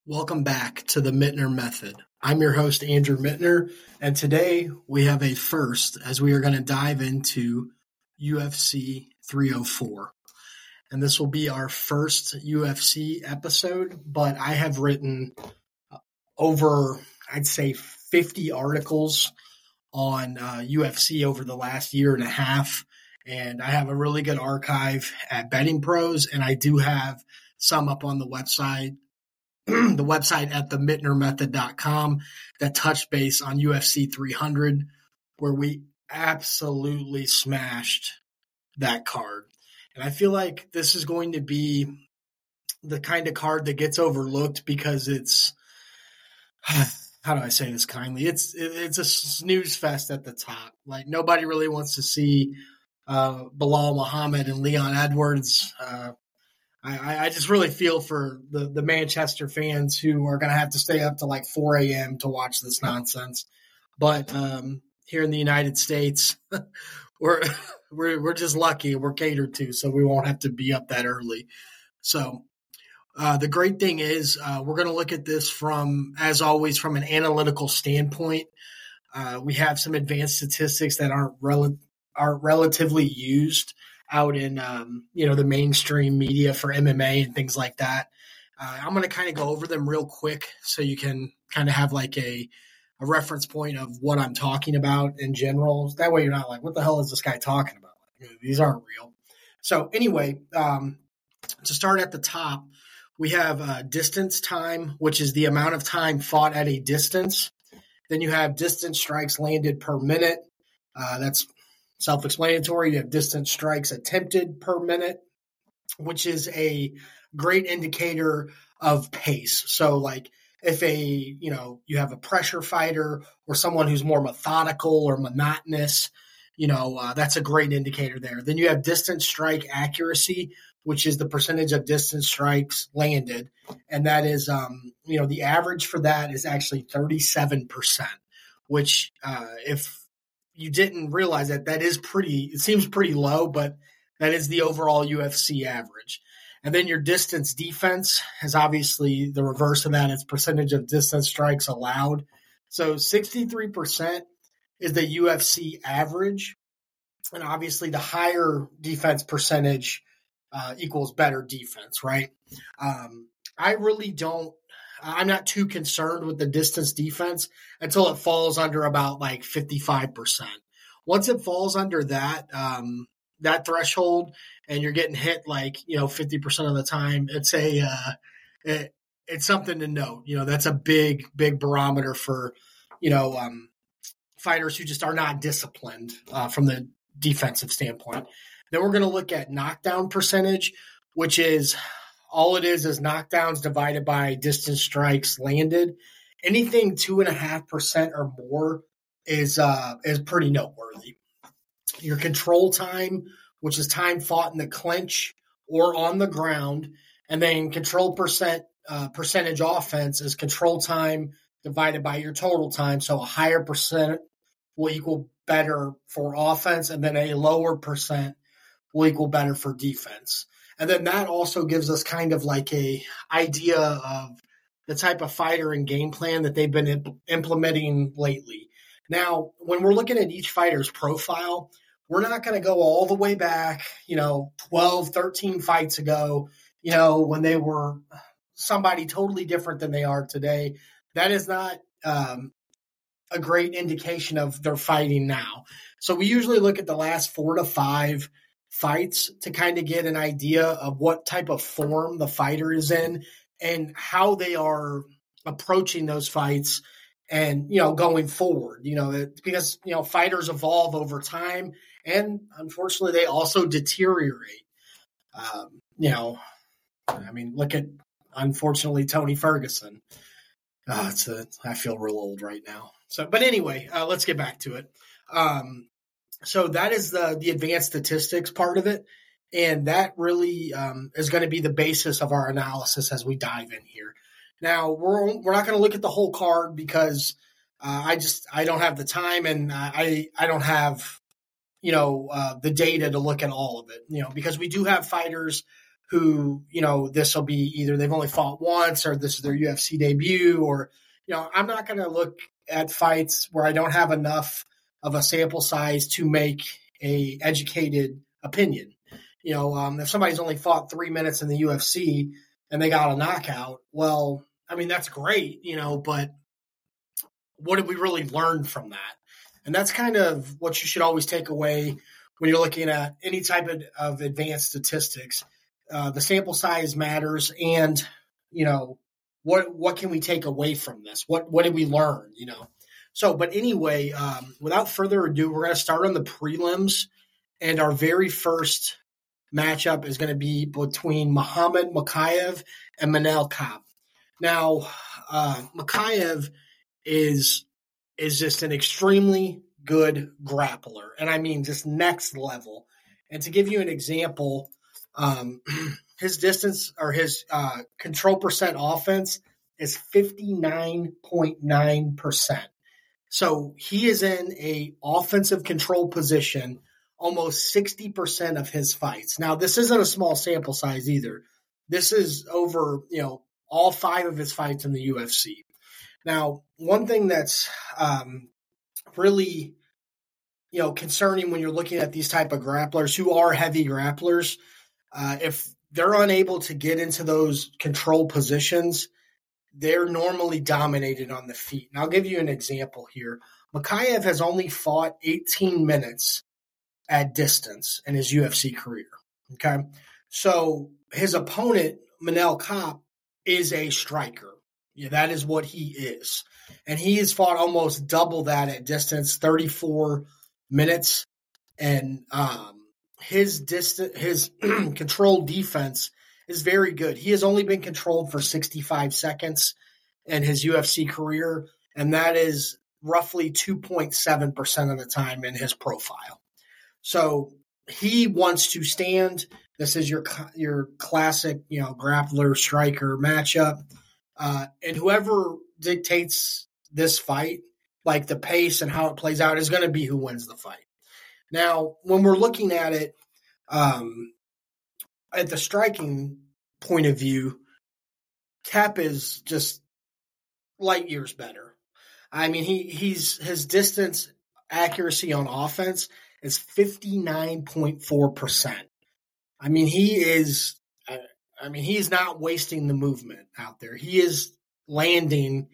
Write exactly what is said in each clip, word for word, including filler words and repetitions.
Welcome back to the Mittner Method. I'm your host, Andrew Mittner, and today we have a first as we are going to dive into U F C three oh four. And this will be our first U F C episode, but I have written over, I'd say, fifty articles on uh, U F C over the last year and a half, and I have a really good archive at Betting Pros, and I do have some up on the website. the website at the mittner method dot com that touched base on U F C three hundred, where we absolutely smashed that card. And I feel like this is going to be the kind of card that gets overlooked because it's, how do I say this kindly? It's it's a snooze fest at the top. Like, nobody really wants to see uh, Bilal Muhammad and Leon Edwards. Uh, I, I just really feel for the, the Manchester fans who are going to have to stay up to like four a.m. to watch this nonsense. But um, here in the United States, we're, we're we're just lucky. We're catered to, so we won't have to be up that early. So uh, the great thing is uh, we're going to look at this from, as always, from an analytical standpoint. Uh, we have some advanced statistics that aren't rel- are relatively used out in, um, you know, the mainstream media for M M A and things like that. Uh, I'm going to kind of go over them real quick so you can kind of have like a, a reference point of what I'm talking about in general. That way you're not like, what the hell is this guy talking about? Like, these aren't real. So anyway, um, to start at the top, we have uh, distance time, which is the amount of time fought at a distance. Then you have distance strikes landed per minute. Uh, that's self-explanatory. You have distance strikes attempted per minute, which is a great indicator of pace. So like if a, you know, you have a pressure fighter or someone who's more methodical or monotonous, you know, uh, that's a great indicator there. Then you have distance strike accuracy, which is the percentage of distance strikes landed. And that is, um, you know, the average for that is actually thirty-seven percent, which uh, if you didn't realize that, that is pretty, it seems pretty low, but that is the overall U F C average. And then your distance defense is obviously the reverse of that. It's percentage of distance strikes allowed. So sixty-three percent is the U F C average. And obviously the higher defense percentage uh, equals better defense, right? Um, I really don't, I'm not too concerned with the distance defense until it falls under about like fifty-five percent. Once it falls under that, um, that threshold and you're getting hit like, you know, fifty percent of the time, it's a, uh, it, it's something to note. You know, that's a big, big barometer for, you know, um, fighters who just are not disciplined uh, from the defensive standpoint. Then we're going to look at knockdown percentage, which is, all it is is knockdowns divided by distance strikes landed. Anything two and a half percent or more is uh, is pretty noteworthy. Your control time, which is time fought in the clinch or on the ground, and then control percent uh, percentage offense is control time divided by your total time. So a higher percent will equal better for offense, and then a lower percent will equal better for defense. And then that also gives us kind of like a idea of the type of fighter and game plan that they've been imp- implementing lately. Now, when we're looking at each fighter's profile, we're not going to go all the way back, you know, twelve, thirteen fights ago, you know, when they were somebody totally different than they are today. That is not um, a great indication of their fighting now. So we usually look at the last four to five fights to kind of get an idea of what type of form the fighter is in and how they are approaching those fights and, you know, going forward, you know, it, because, you know, fighters evolve over time and unfortunately they also deteriorate. Um, you know, I mean, look at, unfortunately, Tony Ferguson. Oh, it's a, I feel real old right now. So, but anyway, uh, let's get back to it. Um, So that is the the advanced statistics part of it, and that really um, is going to be the basis of our analysis as we dive in here. Now we're we're not going to look at the whole card because uh, I just I don't have the time and I I don't have you know uh, the data to look at all of it. You know because we do have fighters who, you know, this will be either they've only fought once or this is their U F C debut, or, you know, I'm not going to look at fights where I don't have enough of a sample size to make a educated opinion. You know, um, if somebody's only fought three minutes in the U F C and they got a knockout, well, I mean, that's great, you know, but what did we really learn from that? And that's kind of what you should always take away when you're looking at any type of, of advanced statistics. Uh, the sample size matters, and, you know, what what can we take away from this? What what did we learn, you know? So, but anyway, um, without further ado, we're going to start on the prelims, and our very first matchup is going to be between Muhammad Mokaev and Manel Kape. Now, uh, Mokaev is is just an extremely good grappler, and I mean just next level. And to give you an example, um, his distance or his uh, control percent offense is fifty-nine point nine percent. So he is in a offensive control position almost sixty percent of his fights. Now, this isn't a small sample size either. This is over, you know, all five of his fights in the U F C. Now, one thing that's um, really, you know, concerning when you're looking at these type of grapplers who are heavy grapplers, uh, if they're unable to get into those control positions, they're normally dominated on the feet. And I'll give you an example here. Mokaev has only fought eighteen minutes at distance in his U F C career. Okay. So his opponent, Manel Kape, is a striker. Yeah, that is what he is. And he has fought almost double that at distance, thirty-four minutes. And um, his distance, his controlled defense is very good. He has only been controlled for sixty-five seconds in his U F C career, and that is roughly two point seven percent of the time in his profile. So he wants to stand. This is your your classic, you know, grappler striker matchup, uh, and whoever dictates this fight, like the pace and how it plays out, is going to be who wins the fight. Now, when we're looking at it, um, at the striking point of view, Kape is just light years better. I mean, he he's his distance accuracy on offense is fifty-nine point four percent. I mean, he is, I mean, he's not wasting the movement out there. He is landing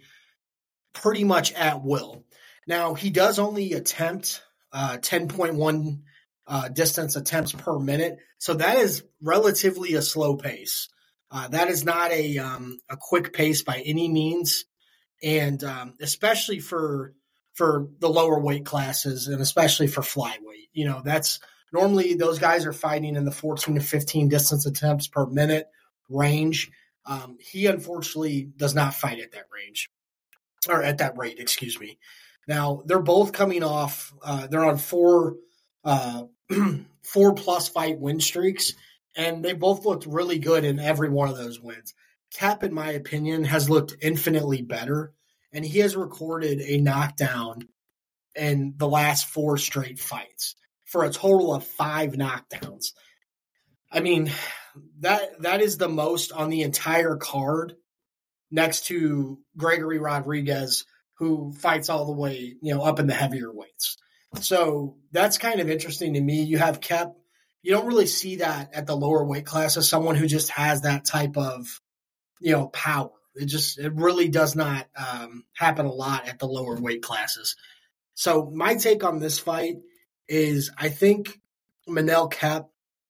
pretty much at will. Now, he does only attempt uh, ten point one uh, distance attempts per minute. So that is relatively a slow pace. Uh, that is not a um, a quick pace by any means. And um, especially for for the lower weight classes and especially for flyweight. You know, that's normally those guys are fighting in the fourteen to fifteen distance attempts per minute range. Um, he unfortunately does not fight at that range or at that rate, excuse me. Now, they're both coming off, uh, they're on four, uh, four plus fight win streaks, and they both looked really good in every one of those wins. Kape, in my opinion, has looked infinitely better, and he has recorded a knockdown in the last four straight fights for a total of five knockdowns. I mean, that that is the most on the entire card next to Gregory Rodriguez, who fights all the way, you know, up in the heavier weights. So that's kind of interesting to me. You have Kape. You don't really see that at the lower weight classes, someone who just has that type of, you know, power. It just, it really does not um, happen a lot at the lower weight classes. So my take on this fight is I think Manel Kape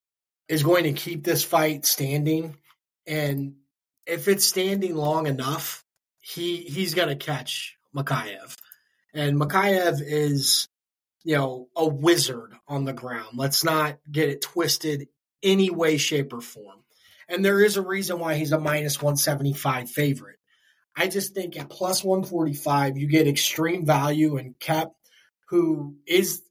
is going to keep this fight standing. And if it's standing long enough, he he's going to catch Mokaev. And Mokaev is, you know, a wizard on the ground. Let's not get it twisted any way, shape, or form. And there is a reason why he's a minus one seventy-five favorite. I just think at plus one forty-five, you get extreme value in Kape, who is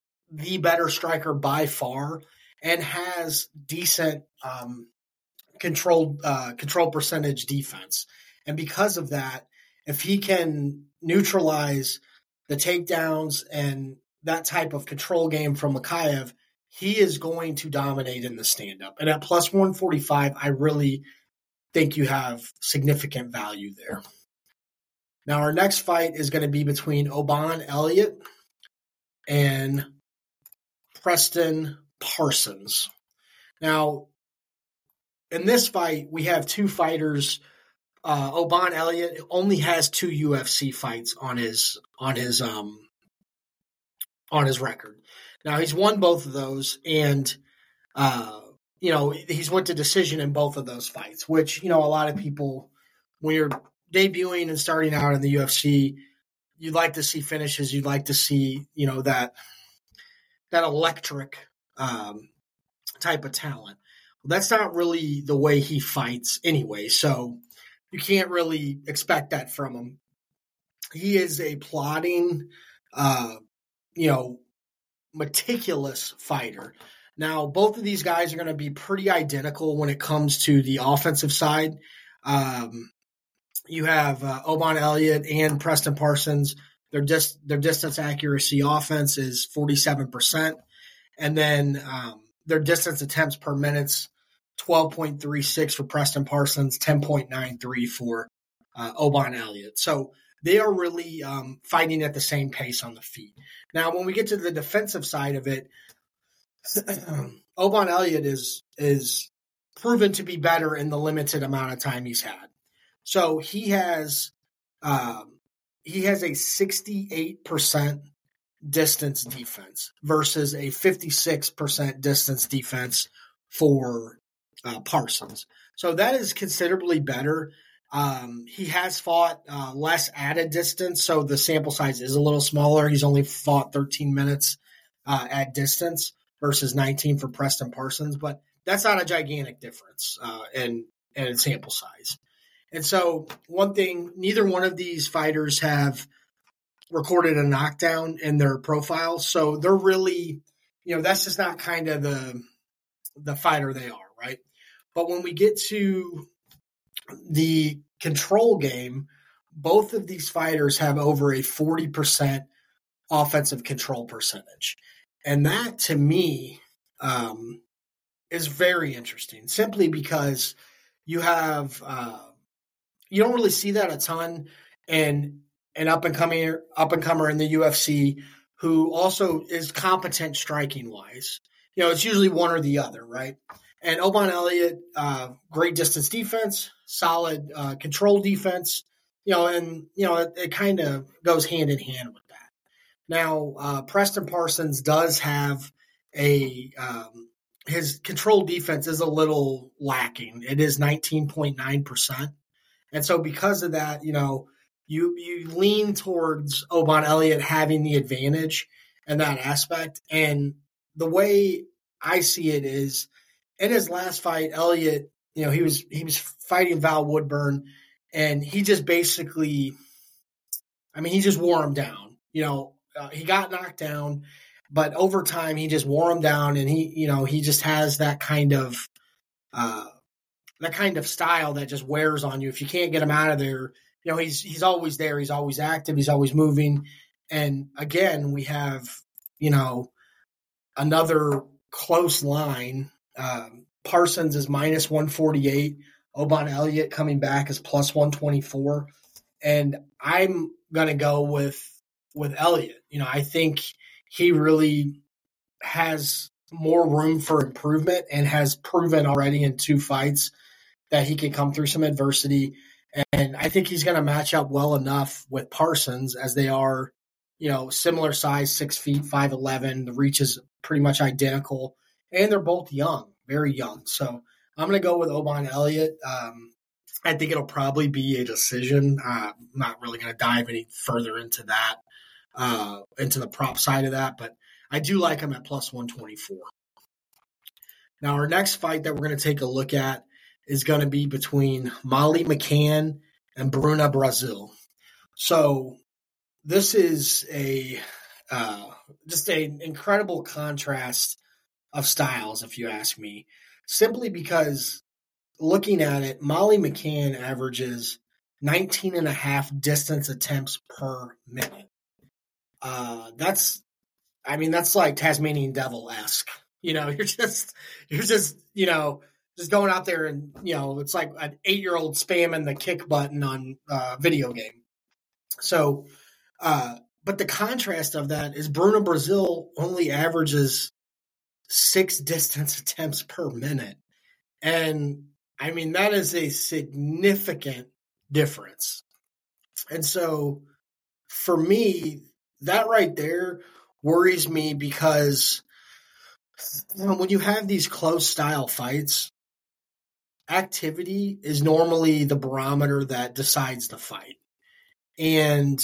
the better striker by far and has decent um, controlled uh, control percentage defense. And because of that, if he can neutralize the takedowns and that type of control game from Mokaev, he is going to dominate in the stand-up. And at plus one forty-five, I really think you have significant value there. Now, our next fight is going to be between Oban Elliott and Preston Parsons. Now, in this fight, we have two fighters. Uh, Oban Elliott only has two U F C fights on his on his um on his record. Now, he's won both of those, and uh, you know he's went to decision in both of those fights. Which you know a lot of people, when you're debuting and starting out in the U F C, you'd like to see finishes. You'd like to see you know that that electric um, type of talent. Well, that's not really the way he fights anyway. So you can't really expect that from him. He is a plodding, uh, you know, meticulous fighter. Now, both of these guys are going to be pretty identical when it comes to the offensive side. Um, you have uh, Oban Elliott and Preston Parsons. Their dis- their distance accuracy offense is forty-seven percent. And then um, their distance attempts per minute's twelve point three six for Preston Parsons, ten point nine three for uh, Oban Elliott. So they are really um, fighting at the same pace on the feet. Now, when we get to the defensive side of it, Oban Elliott is is proven to be better in the limited amount of time he's had. So he has um, he has a sixty-eight percent distance defense versus a fifty-six percent distance defense for uh, Parsons. So that is considerably better. Um, he has fought uh, less added distance, so the sample size is a little smaller. He's only fought thirteen minutes uh, at distance versus nineteen for Preston Parsons, but that's not a gigantic difference uh, in, in sample size. And so one thing, neither one of these fighters have recorded a knockdown in their profile, so they're really, you know, that's just not kind of the the fighter they are, right? But when we get to the control game, both of these fighters have over a forty percent offensive control percentage. And that, to me, um, is very interesting, simply because you have uh, you don't really see that a ton in an up and coming up and comer in the U F C who also is competent striking wise. You know, it's usually one or the other, right? And Oban Elliott, uh, great distance defense, solid uh, control defense, you know, and, you know, it, it kind of goes hand in hand with that. Now, uh, Preston Parsons does have a, um, his control defense is a little lacking. It is nineteen point nine percent. And so because of that, you know, you, you lean towards Oban Elliott having the advantage in that aspect. And the way I see it is, in his last fight, Elliott, you know, he was he was fighting Val Woodburn, and he just basically, I mean, he just wore him down. You know, uh, he got knocked down, but over time he just wore him down, and he, you know, he just has that kind of, uh, that kind of style that just wears on you. If you can't get him out of there, you know, he's he's always there, he's always active, he's always moving, and again, we have, you know, another close line. Um, Parsons is minus one forty-eight. Oban Elliott coming back is plus one twenty-four. And I'm going to go with with Elliott. You know, I think he really has more room for improvement and has proven already in two fights that he can come through some adversity. And I think he's going to match up well enough with Parsons, as they are, you know, similar size, six feet, five eleven. The reach is pretty much identical. And they're both young, very young. So I'm going to go with Oban Elliott. Um, I think it'll probably be a decision. Uh, I'm not really going to dive any further into that, uh, into the prop side of that, but I do like him at plus one twenty-four. Now, our next fight that we're going to take a look at is going to be between Molly McCann and Bruna Brazil. So this is a uh, just an incredible contrast of styles, if you ask me, simply because looking at it, Molly McCann averages nineteen and a half distance attempts per minute. Uh, that's, I mean, that's like Tasmanian Devil-esque. You know, you're just, you're just, you know, just going out there and, you know, it's like an eight-year-old spamming the kick button on a video game. So, uh, but the contrast of that is Bruna Brazil only averages six distance attempts per minute. And I mean, that is a significant difference. And so for me, that right there worries me because you know, when you have these close style fights, activity is normally the barometer that decides the fight. And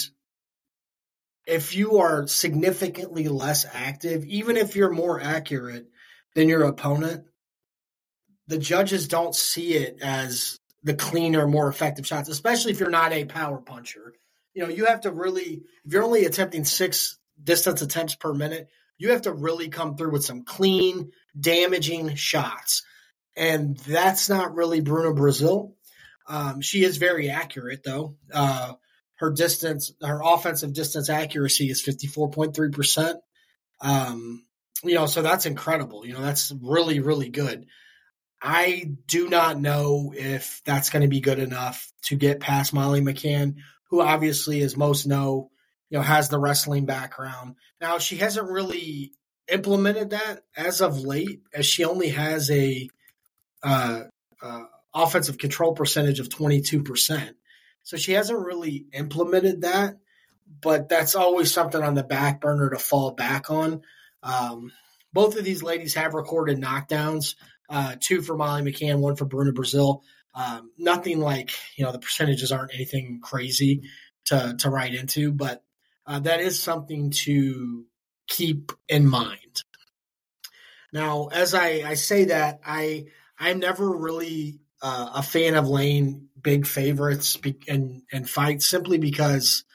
if you are significantly less active, even if you're more accurate than your opponent, the judges don't see it as the cleaner, more effective shots, especially if you're not a power puncher. You know, you have to really, if you're only attempting six distance attempts per minute, you have to really come through with some clean, damaging shots. And that's not really Bruna Brazil. Um, she is very accurate, though. Uh, her distance, her offensive distance accuracy is fifty-four point three percent. Um, you know, so that's incredible. You know, that's really, really good. I do not know if that's going to be good enough to get past Molly McCann, who obviously, as most know, you know, has the wrestling background. Now, she hasn't really implemented that as of late, as she only has a uh, uh, offensive control percentage of twenty-two percent. So she hasn't really implemented that, but that's always something on the back burner to fall back on. Um, both of these ladies have recorded knockdowns, uh, two for Molly McCann, one for Bruna Brazil. Um, nothing like, you know, the percentages aren't anything crazy to, to write into, but uh, that is something to keep in mind. Now, as I, I say that, I, I'm never really uh, a fan of laying big favorites and, and fights simply because,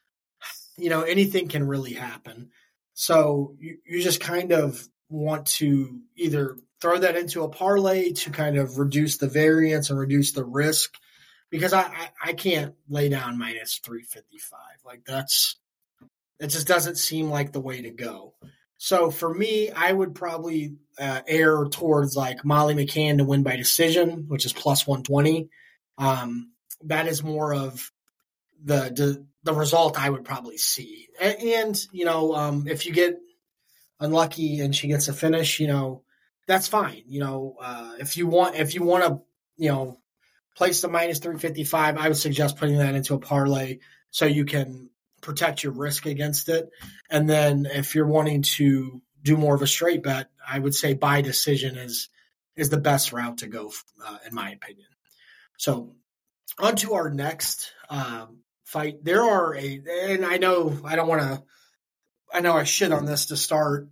you know, anything can really happen. So you, you just kind of want to either throw that into a parlay to kind of reduce the variance and reduce the risk, because I, I, I can't lay down minus three fifty-five. Like that's, it just doesn't seem like the way to go. So for me, I would probably uh, err towards like Molly McCann to win by decision, which is plus one twenty. Um, that is more of the, the the result I would probably see. And, and you know, um, if you get unlucky and she gets a finish, you know, that's fine. You know, uh, if you want if you want to, you know, place the minus three fifty-five, I would suggest putting that into a parlay so you can protect your risk against it. And then if you're wanting to do more of a straight bet, I would say by decision is is the best route to go, uh, in my opinion. So on to our next um, fight. There are a, and I know I don't want to, I know I shit on this to start,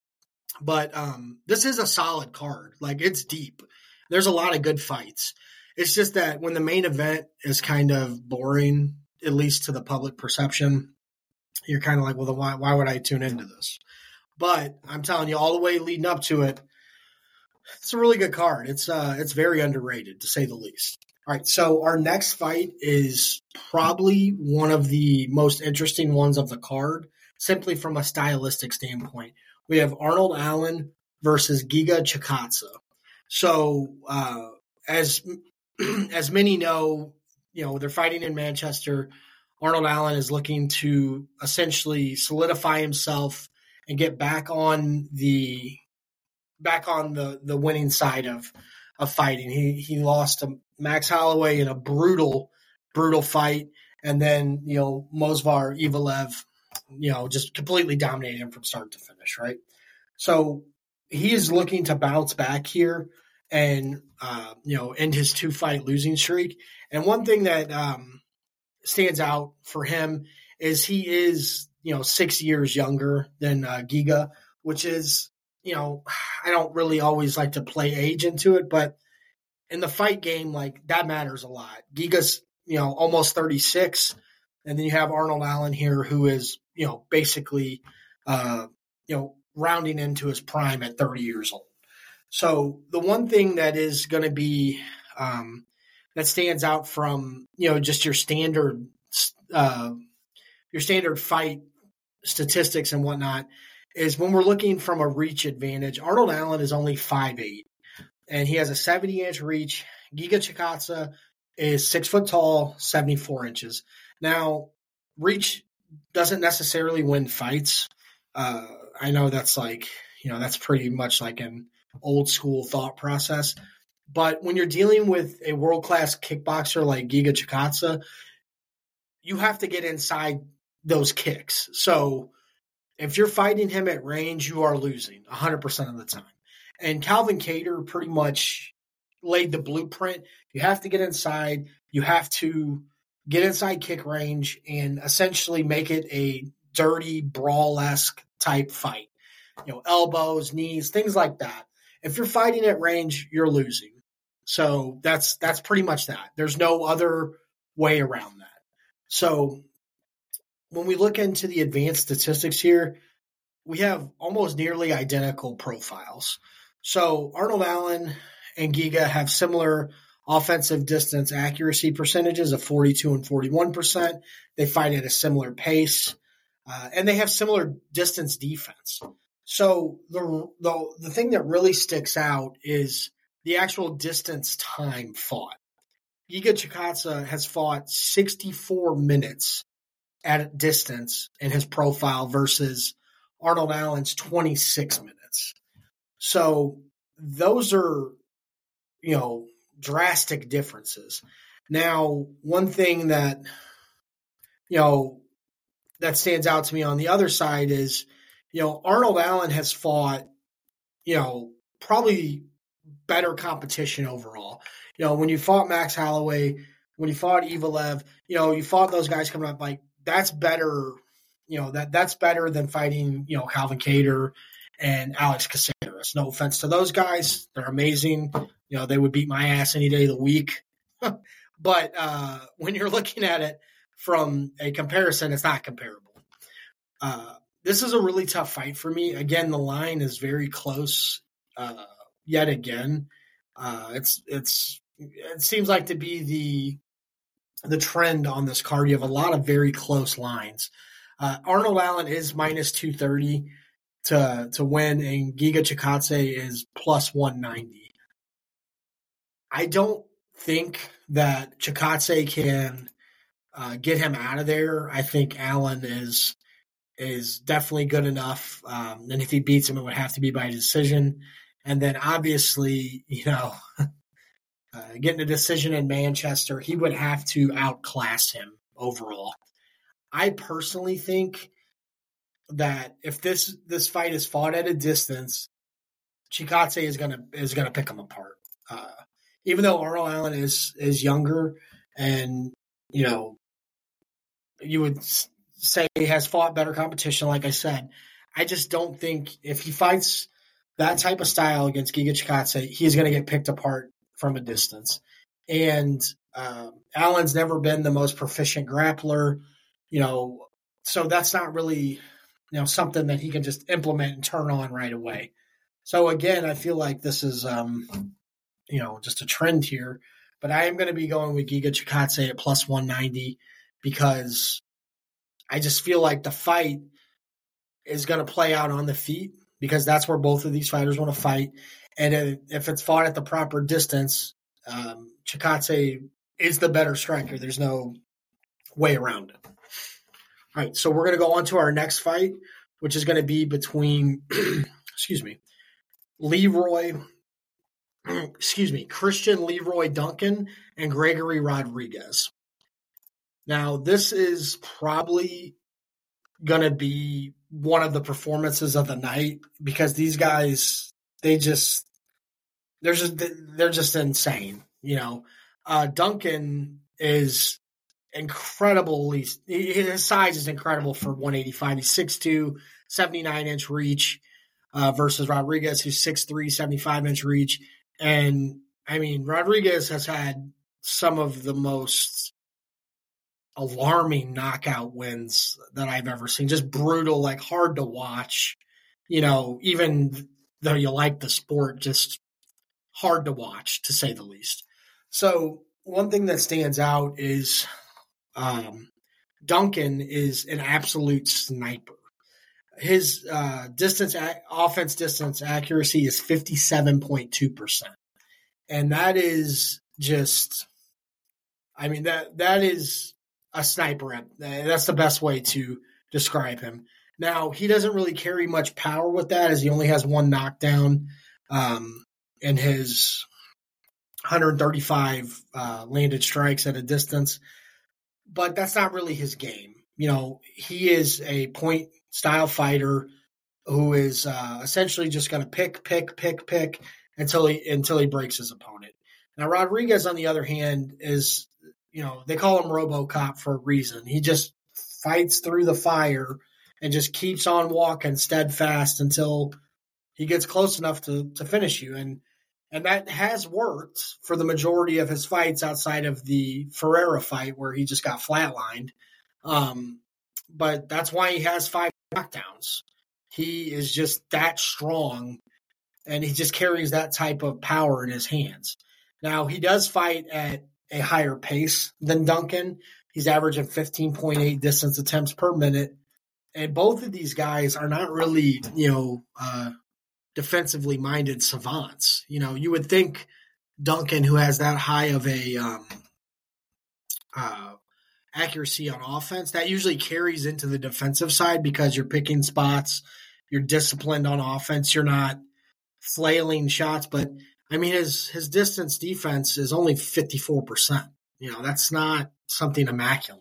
but um, this is a solid card. Like it's deep. There's a lot of good fights. It's just that when the main event is kind of boring, at least to the public perception, you're kind of like, well, then why, why would I tune into this? But I'm telling you, all the way leading up to it, it's a really good card. It's uh, it's very underrated, to say the least. All right, so our next fight is probably one of the most interesting ones of the card, simply from a stylistic standpoint. We have Arnold Allen versus Giga Chikadze. So uh, as as many know, you know, they're fighting in Manchester. Arnold Allen is looking to essentially solidify himself and get back on the back on the, the winning side of of fighting. He he lost to Max Holloway in a brutal, brutal fight, and then you know Movsar Evloev, you know, just completely dominated him from start to finish. Right, so he is looking to bounce back here and uh, you know end his two fight losing streak. And one thing that um, stands out for him is he is you know six years younger than uh, Giga, which is you know I don't really always like to play age into it, but in the fight game, like that matters a lot. Giga's, you know, almost thirty-six. And then you have Arnold Allen here who is, you know, basically, uh, you know, rounding into his prime at thirty years old. So the one thing that is going to be, um, that stands out from, you know, just your standard, uh, your standard fight statistics and whatnot is when we're looking from a reach advantage, Arnold Allen is only five eight, and he has a seventy-inch reach. Giga Chikadze is six foot tall, seventy-four inches. Now, reach doesn't necessarily win fights. Uh, I know that's like, you know, that's pretty much like an old school thought process. But when you're dealing with a world-class kickboxer like Giga Chikadze, you have to get inside those kicks. So if you're fighting him at range, you are losing one hundred percent of the time. And Calvin Kattar pretty much laid the blueprint. You have to get inside. You have to get inside kick range and essentially make it a dirty, brawl-esque type fight. You know, elbows, knees, things like that. If you're fighting at range, you're losing. So that's that's pretty much that. There's no other way around that. So when we look into the advanced statistics here, we have almost nearly identical profiles. So Arnold Allen and Giga have similar offensive distance accuracy percentages of forty-two and forty-one percent. They fight at a similar pace, uh, and they have similar distance defense. So the, the the thing that really sticks out is the actual distance time fought. Giga Chikadze has fought sixty-four minutes at distance in his profile versus Arnold Allen's twenty-six minutes. So those are, you know, drastic differences. Now, one thing that, you know, that stands out to me on the other side is, you know, Arnold Allen has fought, you know, probably better competition overall. You know, when you fought Max Holloway, when you fought Evelev, you know, you fought those guys coming up, like, that's better, you know, that that's better than fighting, you know, Calvin Kattar and Alex Caceres. No offense to those guys. They're amazing. You know, they would beat my ass any day of the week. But uh, when you're looking at it from a comparison, it's not comparable. Uh, this is a really tough fight for me. Again, the line is very close uh, yet again. Uh, it's it's it seems like to be the the trend on this card. You have a lot of very close lines. Uh, Arnold Allen is minus two thirty to to win, and Giga Chikadze is plus one ninety. I don't think that Chikadze can uh, get him out of there. I think Allen is is definitely good enough, um, and if he beats him, it would have to be by decision. And then obviously, you know, uh, getting a decision in Manchester, he would have to outclass him overall. I personally think that if this this fight is fought at a distance, Chikadze is gonna is gonna pick him apart. Uh, even though Arnold Allen is is younger, and you know, you would say he has fought better competition, like I said, I just don't think if he fights that type of style against Giga Chikadze, he's going to get picked apart from a distance. And uh, Allen's never been the most proficient grappler, you know, so that's not really, you know, something that he can just implement and turn on right away. So again, I feel like this is, um, you know, just a trend here. But I am going to be going with Giga Chikadze at plus one ninety because I just feel like the fight is going to play out on the feet, because that's where both of these fighters want to fight. And if it's fought at the proper distance, um, Chikadze is the better striker. There's no way around it. All right, so we're going to go on to our next fight, which is going to be between, excuse me, Leroy, excuse me, Christian Leroy Duncan and Gregory Rodriguez. Now, this is probably going to be one of the performances of the night, because these guys, they just, they're just, they're just insane. You know, uh, Duncan is incredible. His size is incredible for one eighty-five. He's six two, seventy-nine inch reach, uh, versus Rodriguez, who's six three, seventy-five inch reach. And I mean, Rodriguez has had some of the most alarming knockout wins that I've ever seen. Just brutal, like hard to watch, you know, even though you like the sport, just hard to watch, to say the least. So one thing that stands out is um, Duncan is an absolute sniper. His uh, distance ac- offense distance accuracy is fifty-seven point two percent. And that is just, I mean, that that is a sniper. That's the best way to describe him. Now, he doesn't really carry much power with that, as he only has one knockdown um, in his one hundred thirty-five uh, landed strikes at a distance. But that's not really his game. You know, he is a point style fighter who is uh, essentially just going to pick, pick, pick, pick until he until he breaks his opponent. Now, Rodriguez, on the other hand, is, you know, they call him RoboCop for a reason. He just fights through the fire and just keeps on walking steadfast until he gets close enough to to finish you. And and that has worked for the majority of his fights outside of the Ferreira fight where he just got flatlined. Um, but that's why he has five knockdowns. He is just that strong, and he just carries that type of power in his hands. Now, he does fight at a higher pace than Duncan. He's averaging fifteen point eight distance attempts per minute. And both of these guys are not really, you know, uh, defensively minded savants. You know, you would think Duncan, who has that high of a um, uh, accuracy on offense, that usually carries into the defensive side because you're picking spots, you're disciplined on offense, you're not flailing shots. But I mean, his his distance defense is only fifty-four percent. You know, that's not something immaculate.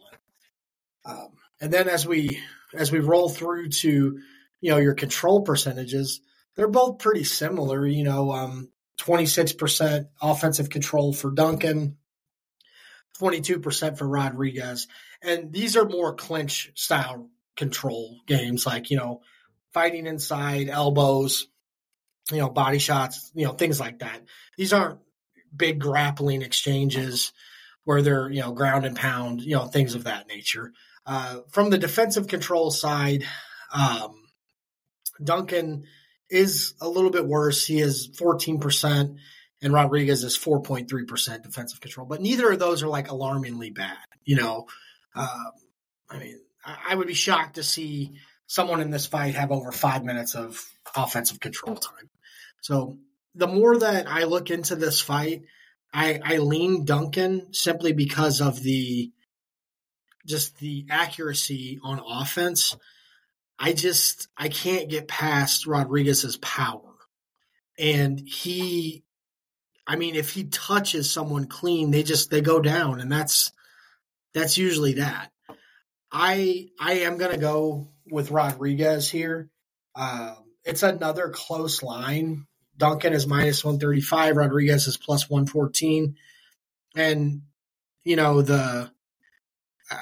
Um, and then as we as we roll through to, you know, your control percentages, they're both pretty similar. You know, um, twenty-six percent offensive control for Duncan, twenty-two percent for Rodriguez. And these are more clinch style control games, like, you know, fighting inside, elbows, you know, body shots, you know, things like that. These aren't big grappling exchanges where they're, you know, ground and pound, you know, things of that nature. Uh, from the defensive control side, um, Duncan is a little bit worse. He is fourteen percent and Rodriguez is four point three percent defensive control. But neither of those are like alarmingly bad. You know, uh, I mean, I would be shocked to see someone in this fight have over five minutes of offensive control time. So the more that I look into this fight, I, I lean Duncan simply because of the just the accuracy on offense. I just I can't get past Rodriguez's power. And he I mean, if he touches someone clean, they just they go down, and that's that's usually that. I I am gonna go with Rodriguez here. Uh, it's another close line. Duncan is minus one thirty-five. Rodriguez is plus one fourteen. And, you know, the uh,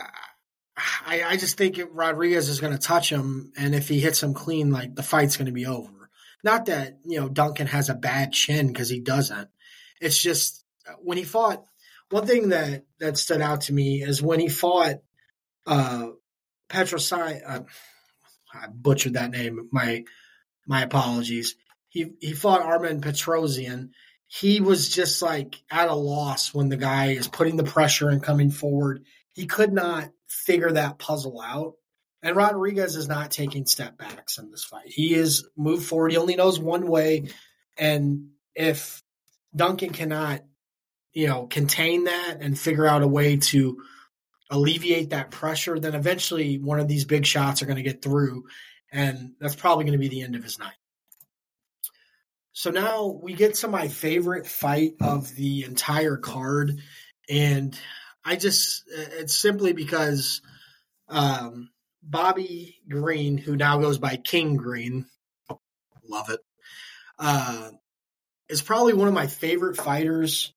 I, I just think Rodriguez is going to touch him, and if he hits him clean, like, the fight's going to be over. Not that, you know, Duncan has a bad chin, because he doesn't. It's just when he fought, one thing that, that stood out to me is when he fought uh, Petrosyan, uh, I butchered that name. My my apologies. He he fought Armen Petrosyan. He was just like at a loss when the guy is putting the pressure and coming forward. He could not figure that puzzle out. And Rodriguez is not taking step backs in this fight. He is moved forward. He only knows one way. And if Duncan cannot, you know, contain that and figure out a way to alleviate that pressure, then eventually one of these big shots are going to get through. And that's probably going to be the end of his night. So now we get to my favorite fight of the entire card. And I just, it's simply because um, Bobby Green, who now goes by King Green, love it, uh, is probably one of my favorite fighters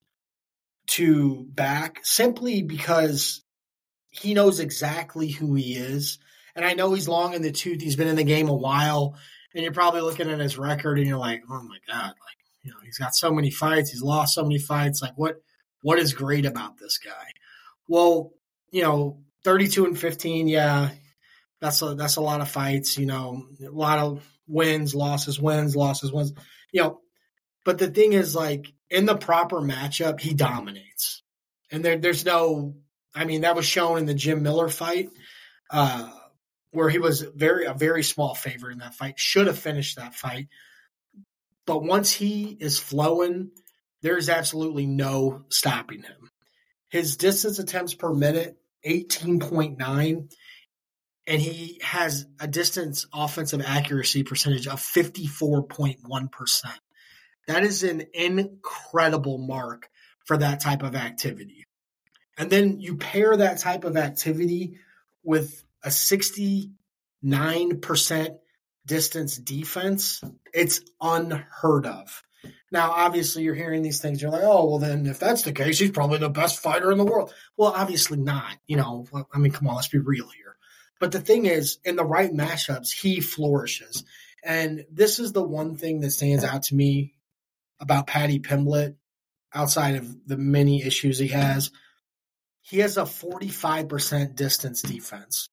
to back, simply because he knows exactly who he is. And I know he's long in the tooth. He's been in the game a while. And you're probably looking at his record and you're like, oh my God, like, you know, he's got so many fights. He's lost so many fights. Like, what, what is great about this guy? Well, you know, thirty-two and fifteen. Yeah. That's a, that's a lot of fights, you know, a lot of wins, losses, wins, losses, wins, you know, but the thing is, like, in the proper matchup, he dominates. And there, there's no, I mean, that was shown in the Jim Miller fight. Uh, where he was very a very small favorite in that fight, should have finished that fight. But once he is flowing, there's absolutely no stopping him. His distance attempts per minute, eighteen point nine, and he has a distance offensive accuracy percentage of fifty-four point one percent. That is an incredible mark for that type of activity. And then you pair that type of activity with a sixty-nine percent distance defense, it's unheard of. Now, obviously, you're hearing these things. You're like, oh, well, then if that's the case, he's probably the best fighter in the world. Well, obviously not. You know, I mean, come on, let's be real here. But the thing is, in the right matchups, he flourishes. And this is the one thing that stands out to me about Paddy Pimblett, outside of the many issues he has. He has a forty-five percent distance defense.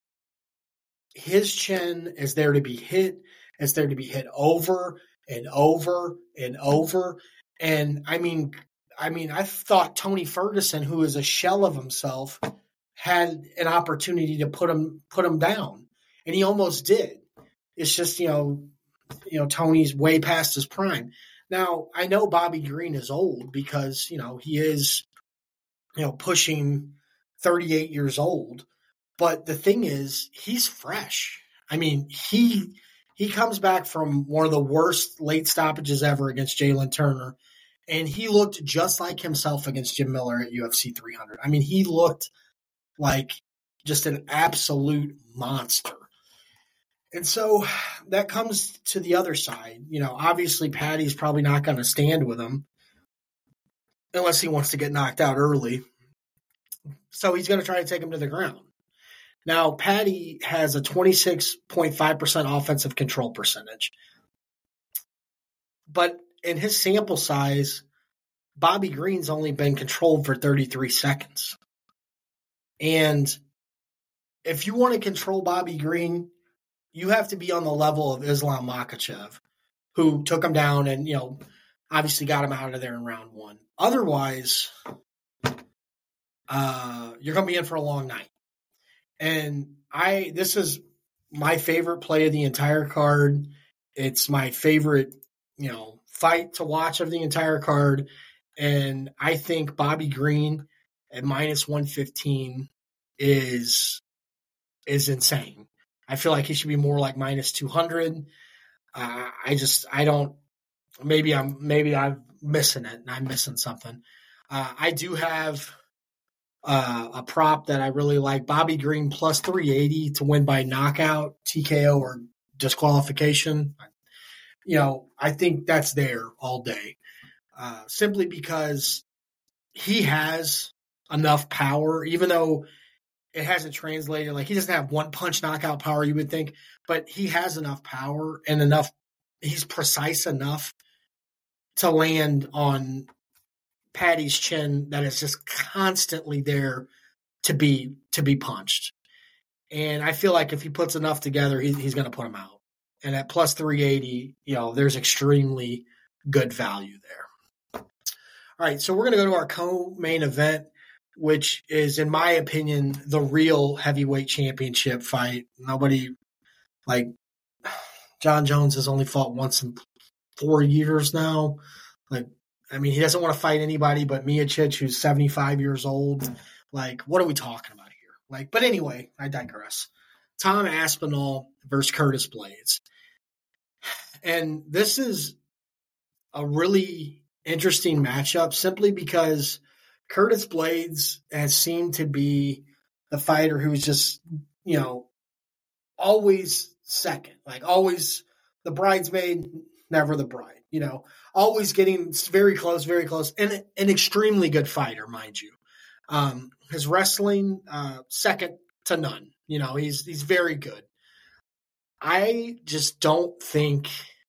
His chin is there to be hit. It's there to be hit over and over and over. And I mean, I mean, I thought Tony Ferguson, who is a shell of himself, had an opportunity to put him put him down, and he almost did. It's just, you know, you know, Tony's way past his prime. Now, I know Bobby Green is old because, you know, he is, you know, pushing thirty-eight years old. But the thing is, he's fresh. I mean, he he comes back from one of the worst late stoppages ever against Jalen Turner, and he looked just like himself against Jim Miller at U F C three hundred. I mean, he looked like just an absolute monster. And so that comes to the other side. You know, obviously Paddy's probably not going to stand with him unless he wants to get knocked out early. So he's going to try to take him to the ground. Now, Paddy has a twenty-six point five percent offensive control percentage. But in his sample size, Bobby Green's only been controlled for thirty-three seconds. And if you want to control Bobby Green, you have to be on the level of Islam Makhachev, who took him down and, you know, obviously got him out of there in round one. Otherwise, uh, you're going to be in for a long night. And I, this is my favorite play of the entire card. It's my favorite, you know, fight to watch of the entire card. And I think Bobby Green at minus one fifteen is, is insane. I feel like he should be more like minus two hundred. Uh, I just, I don't, maybe I'm, maybe I'm missing it and I'm missing something. Uh, I do have uh, a prop that I really like. Bobby Green plus three eighty to win by knockout, T K O, or disqualification. You know, I think that's there all day. Uh, simply because he has enough power, even though it hasn't translated. Like, he doesn't have one punch knockout power, you would think, but he has enough power and enough. He's precise enough to land on Paddy's chin that is just constantly there to be to be punched. And I feel like if he puts enough together, he, he's going to put him out. And at plus three eighty, you know, there's extremely good value there. All right, so we're going to go to our co-main event, which is, in my opinion, the real heavyweight championship fight. Nobody, like, John Jones has only fought once in four years now. Like, I mean, he doesn't want to fight anybody but Miocic, who's seventy-five years old. Like, what are we talking about here? Like, but anyway, I digress. Tom Aspinall versus Curtis Blaydes. And this is a really interesting matchup simply because Curtis Blaydes has seemed to be the fighter who's just, you know, always second, like always the bridesmaid, never the bride, you know, always getting very close, very close, and an extremely good fighter, mind you. Um, his wrestling, uh, second to none. You know, he's he's very good. I just don't think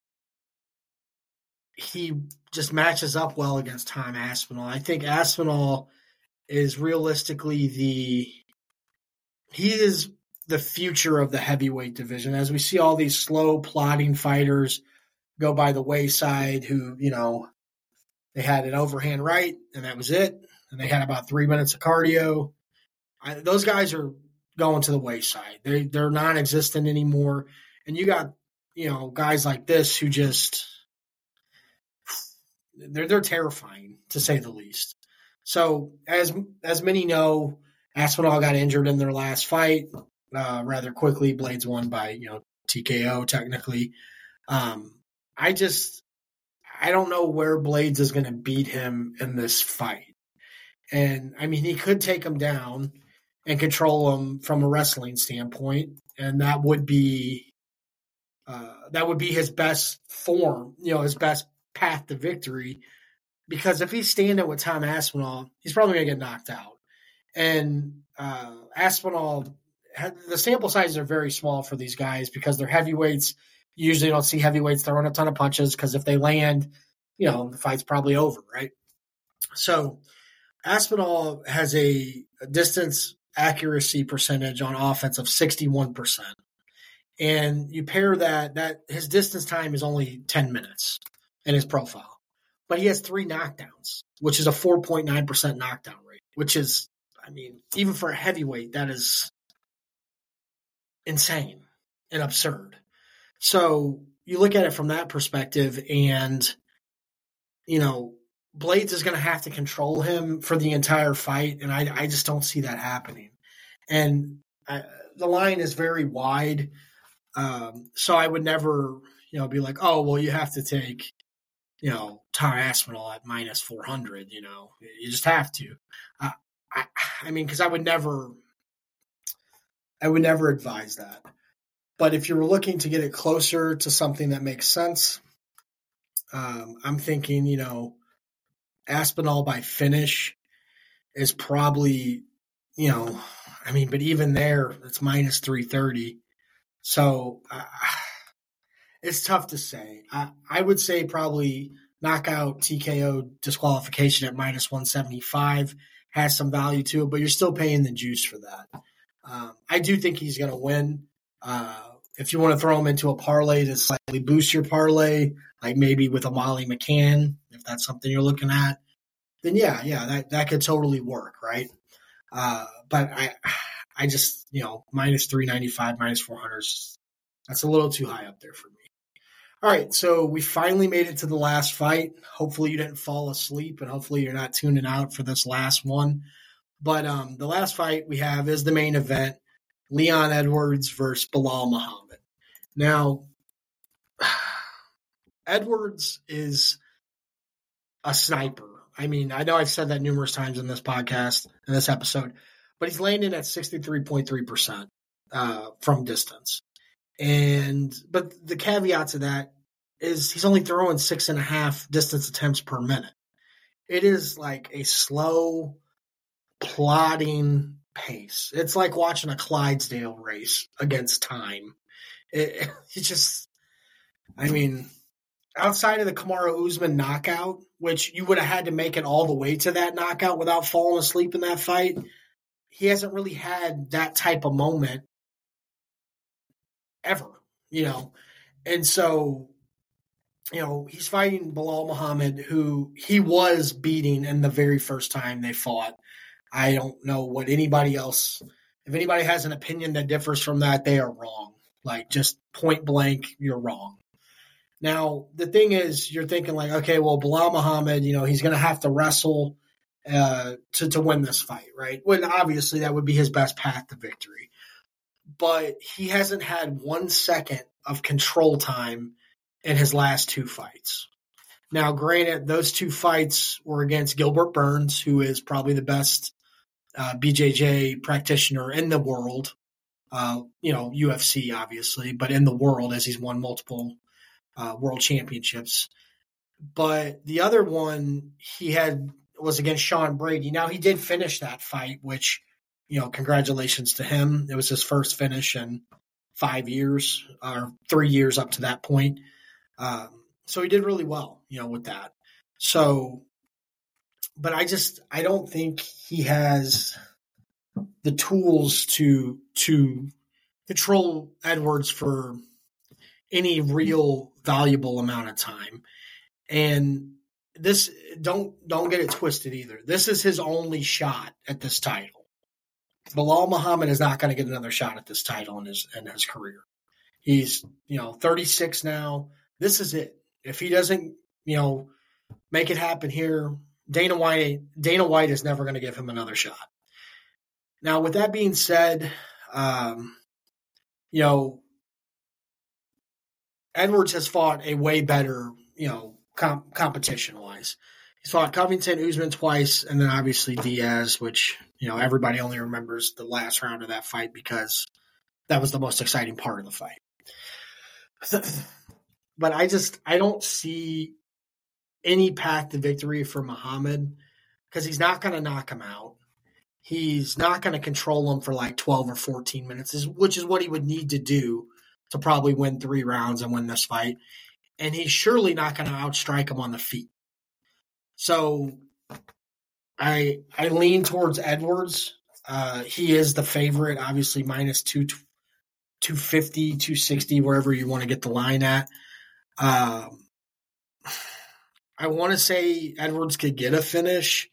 he just matches up well against Tom Aspinall. I think Aspinall is realistically the he is the future of the heavyweight division. As we see all these slow plodding fighters go by the wayside who, you know, they had an overhand right and that was it. And they had about three minutes of cardio. I, those guys are going to the wayside. They they're non-existent anymore. And you got, you know, guys like this who just they're they're terrifying, to say the least. So as as many know, Aspinall got injured in their last fight uh, rather quickly. Blades won by, you know, T K O technically. Um, I just I don't know where Blades is going to beat him in this fight. And I mean, he could take him down and control him from a wrestling standpoint, and that would be uh, that would be his best form, you know, his best path to victory. Because if he's standing with Tom Aspinall, he's probably going to get knocked out. And uh, Aspinall, the sample sizes are very small for these guys because they're heavyweights. You usually don't see heavyweights throwing a ton of punches because if they land, you know, the fight's probably over, right? So Aspinall has a, a distance accuracy percentage on offense of sixty-one percent. And you pair that, that his distance time is only ten minutes in his profile. But he has three knockdowns, which is a four point nine percent knockdown rate, which is, I mean, even for a heavyweight, that is insane and absurd. So you look at it from that perspective, and, you know, Blades is going to have to control him for the entire fight, and I, I just don't see that happening. And I, the line is very wide, um, so I would never, you know, be like, oh, well, you have to take, you know, Tom Aspinall at minus four hundred, you know. You just have to. Uh, I, I mean, because I would never, I would never advise that. But if you're looking to get it closer to something that makes sense, um, I'm thinking, you know, Aspinall by finish is probably, you know, I mean, but even there, it's minus three thirty. So uh, it's tough to say. I, I would say probably knockout T K O disqualification at minus one seventy-five has some value to it, but you're still paying the juice for that. Um, I do think he's going to win. Uh, if you want to throw him into a parlay to slightly boost your parlay, like maybe with a Molly McCann, if that's something you're looking at, then yeah, yeah, that, that could totally work, right? Uh, but I I just, you know, minus three ninety-five, minus four hundred, that's a little too high up there for me. All right, so we finally made it to the last fight. Hopefully you didn't fall asleep, and hopefully you're not tuning out for this last one. But um, the last fight we have is the main event, Leon Edwards versus Belal Muhammad. Now, Edwards is a sniper. I mean, I know I've said that numerous times in this podcast, in this episode, but he's landing at sixty-three point three percent uh, from distance. And but the caveat to that is he's only throwing six and a half distance attempts per minute. It is like a slow, plodding pace. It's like watching a Clydesdale race against time. It, it just, I mean, outside of the Kamaru Usman knockout, which you would have had to make it all the way to that knockout without falling asleep in that fight, he hasn't really had that type of moment ever, you know. And so, you know, he's fighting Belal Muhammad, who he was beating in the very first time they fought. I don't know what anybody else, if anybody has an opinion that differs from that, they are wrong. Like, just point blank, you're wrong. Now, the thing is, you're thinking like, okay, well, Belal Muhammad, you know, he's going to have to wrestle uh, to, to win this fight, right? When obviously that would be his best path to victory. But he hasn't had one second of control time in his last two fights. Now, granted, those two fights were against Gilbert Burns, who is probably the best uh, B J J practitioner in the world. Uh, you know, U F C, obviously, but in the world, as he's won multiple uh, world championships. But the other one he had was against Sean Brady. Now, he did finish that fight, which, you know, congratulations to him. It was his first finish in five years or three years up to that point. Um, so he did really well, you know, with that. So, but I just, I don't think he has the tools to, to control Edwards for any real valuable amount of time. And this, don't, don't get it twisted either. This is his only shot at this title. Belal Muhammad is not going to get another shot at this title in his in his career. He's, you know, thirty-six now. This is it. If he doesn't, you know, make it happen here, Dana White Dana White is never going to give him another shot. Now, with that being said, um, you know, Edwards has fought a way better, you know, comp- competition-wise. He's fought Covington, Usman twice, and then obviously Diaz, which, you know, everybody only remembers the last round of that fight because that was the most exciting part of the fight. But I just, I don't see any path to victory for Muhammad because he's not going to knock him out. He's not going to control him for like twelve or fourteen minutes, which is what he would need to do to probably win three rounds and win this fight. And he's surely not going to outstrike him on the feet. So I I lean towards Edwards. Uh, he is the favorite, obviously minus two, two fifty, two sixty, wherever you want to get the line at. Um, I want to say Edwards could get a finish,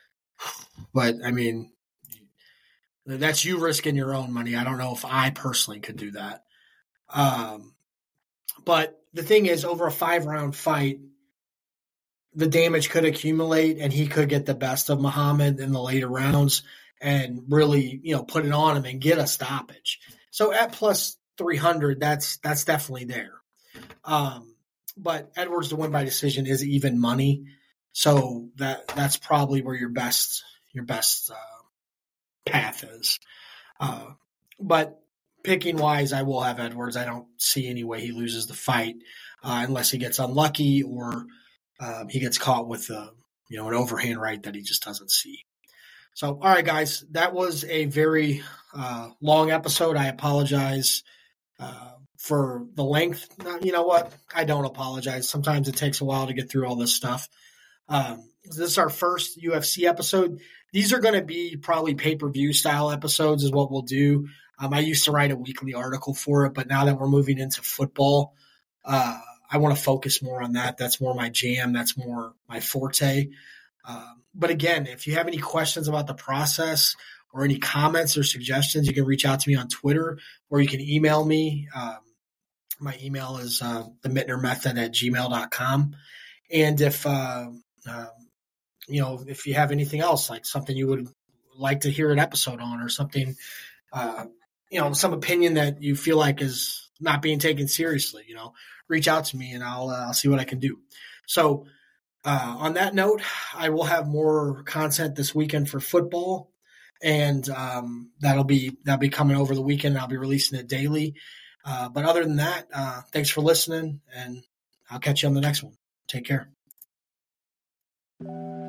but I mean, that's you risking your own money. I don't know if I personally could do that. Um, but the thing is, over a five-round fight, the damage could accumulate, and he could get the best of Muhammad in the later rounds and really, you know, put it on him and get a stoppage. So at plus three hundred, that's that's definitely there. Um, but Edwards to win by decision is even money, so that that's probably where your best your best uh, path is. Uh, but picking wise, I will have Edwards. I don't see any way he loses the fight uh, unless he gets unlucky or um, he gets caught with a, you know, an overhand right that he just doesn't see. So, all right, guys, that was a very uh, long episode. I apologize uh, for the length. You know what? I don't apologize. Sometimes it takes a while to get through all this stuff. Um, this is our first U F C episode. These are going to be probably pay-per-view style episodes is what we'll do. Um, I used to write a weekly article for it, but now that we're moving into football, uh, I want to focus more on that. That's more my jam. That's more my forte. Um, but again, if you have any questions about the process or any comments or suggestions, you can reach out to me on Twitter or you can email me. Um, my email is uh, the Mittner Method at gmail dot com. And if, uh, um, you know, if you have anything else, like something you would like to hear an episode on or something, uh, you know, some opinion that you feel like is not being taken seriously, you know, reach out to me and I'll, uh, I'll see what I can do. So, Uh, on that note, I will have more content this weekend for football, and um, that'll be that'll be coming over the weekend. I'll be releasing it daily. Uh, but other than that, uh, thanks for listening, and I'll catch you on the next one. Take care.